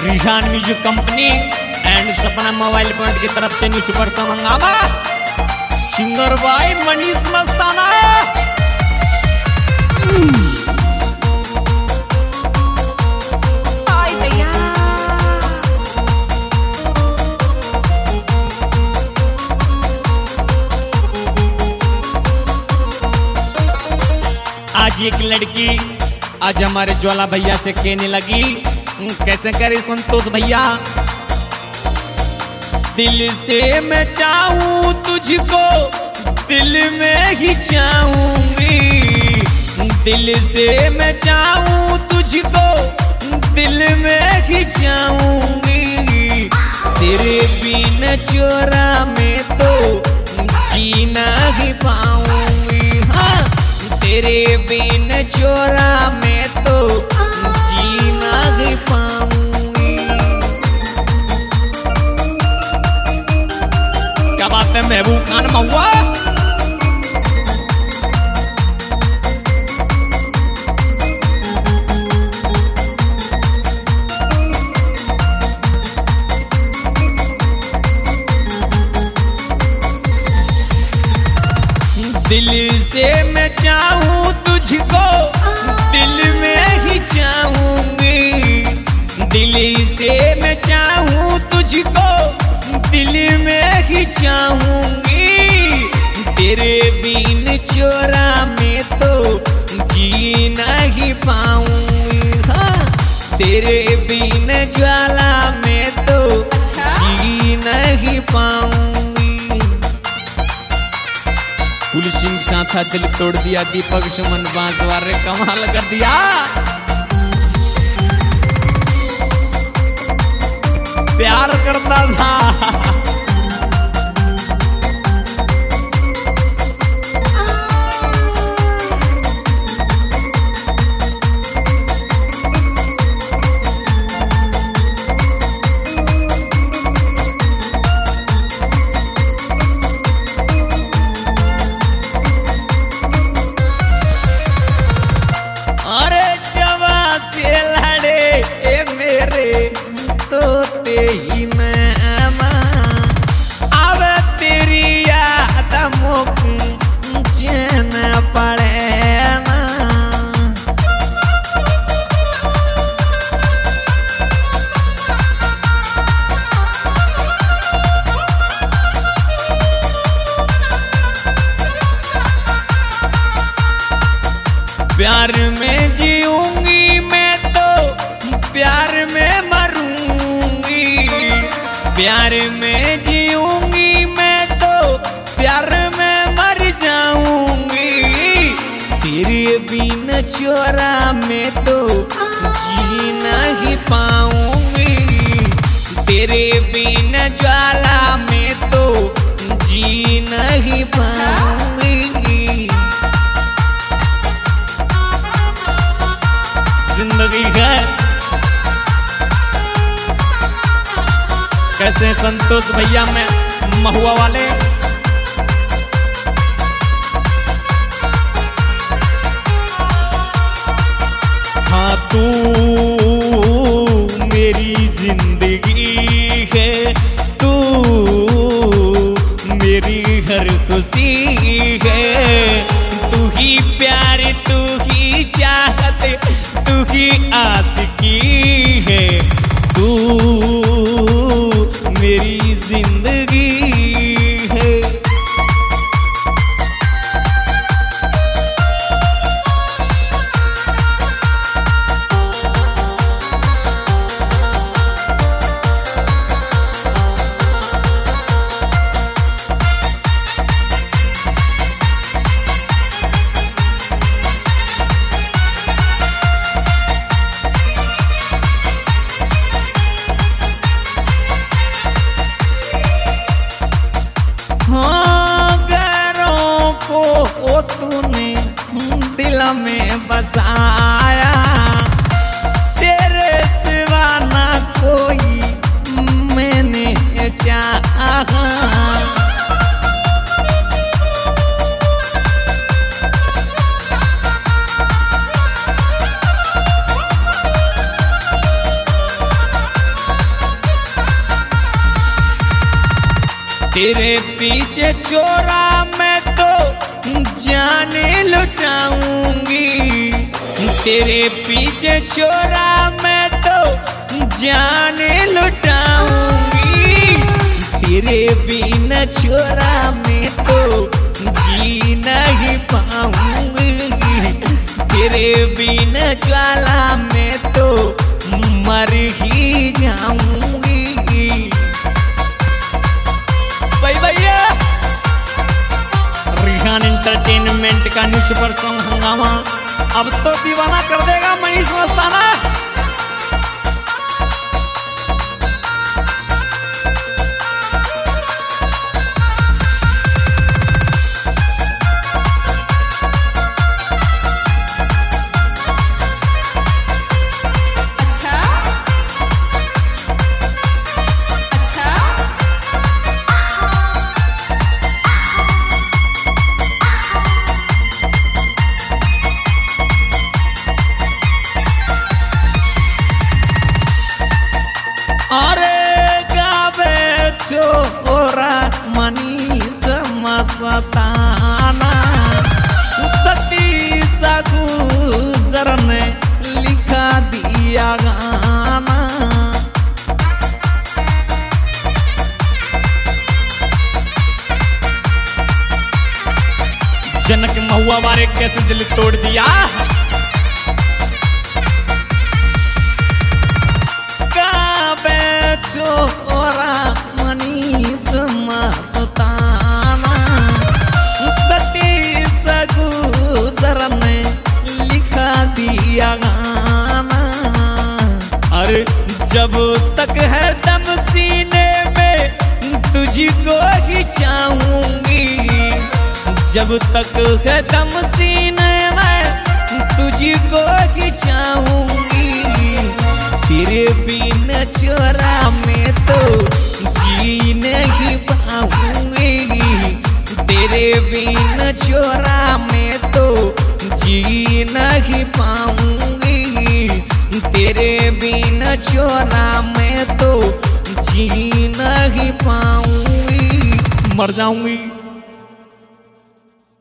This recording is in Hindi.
Rihan music company and Sapna mobile point की तरफ से न्यू सुपर सॉन्ग हंगामा सिंगर भाई मनीष मस्ताना। आज एक लड़की आज हमारे ज्वाला भैया से कहने लगी, कैसे करे संतोष भैया, दिल से मैं चाहूं तुझको दिल में ही चाहूंगी, दिल से मैं चाहूं तुझको दिल में ही चाहूंगी, तेरे बिन चोरा में तो जीना ही पाऊंगी, हाँ तेरे बिन चोरा में तो जीना ही पाऊंगी। क्या बात है महबूब खान महुआ। दिल से मैं चाहूं तुझको दिल में ही चाहूंगी, दिल से मैं चाहूं तुझको दिल में ही चाहूंगी, तेरे बिन चोरा में तो जीना ही पाऊंगी, हाँ तेरे बिन ज्वाला में तो जीना ही पाऊंगी। कुल सिंह साथा दिल तोड़ दिया, दीपक सुमन बांसवार कमाल कर दिया। प्यार करता था प्यार में जीऊंगी मैं तो प्यार में मरूंगी, प्यार में जीऊंगी मैं तो प्यार में मर जाऊंगी, तेरे बिन चोरा में तो जीना ही पाऊंगी, तेरे बिन ज्वाला में तो जीना ही पाऊंगी। जिंदगी है कैसे संतोष भैया में महुआ वाले। हाँ तू मेरी जिंदगी है, तू मेरी हर खुशी है, तू ही प्यार तू ही चाहत तू ही आशिकी है, तू मेरी जिंदगी है। तेरे पीछे छोरा मैं तो जाने लुटाऊंगी, तेरे पीछे छोरा मैं तो जाने लुटाऊंगी, तेरे बिना छोरा मैं तो जी नहीं पाऊंगी, तेरे बिना ज्वाला मैं तो मर ही जाऊंगी। भाई भैया रिहान एंटरटेनमेंट का न्यू सुपर सॉन्ग हंगामा अब तो दीवाना कर देगा मनीष मस्ताना। छोरा मनीष मस्ताना सतीश गुजर ने लिखा दिया गाना। जनक महुआ वाले कैसे दिल तोड़ दिया, काबे छोरा मनीष मस्ताना सतीश गुजर ने लिखा दिया गाना। अरे जब तक है दम सीने में तुझको ही चाहूंगी, जब तक है दम सीने में तुझको ही चाहूंगी, तेरे बिना छोरा मैं तो जी नहीं पाऊंगी, तेरे बिना छोरा मैं तो जी नहीं पाऊंगी, तेरे बिना छोरा मैं तो जी नहीं पाऊंगी, मर जाऊंगी।